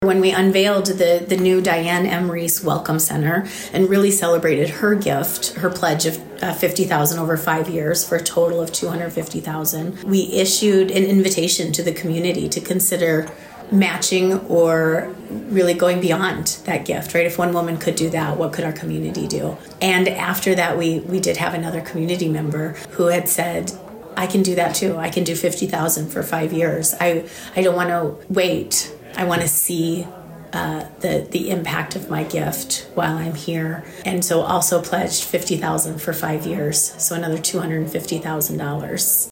When we unveiled the new Diane M. Reese Welcome Center and really celebrated her gift, her pledge of $50,000 over 5 years for a total of $250,000, we issued an invitation to the community to consider matching or really going beyond that gift, right? If one woman could do that, what could our community do? And after that, we did have another community member who had said, I can do that too. I can do $50,000 for 5 years. I don't want to wait. I want to see the impact of my gift while I'm here. And so also pledged $50,000 for 5 years, so another $250,000.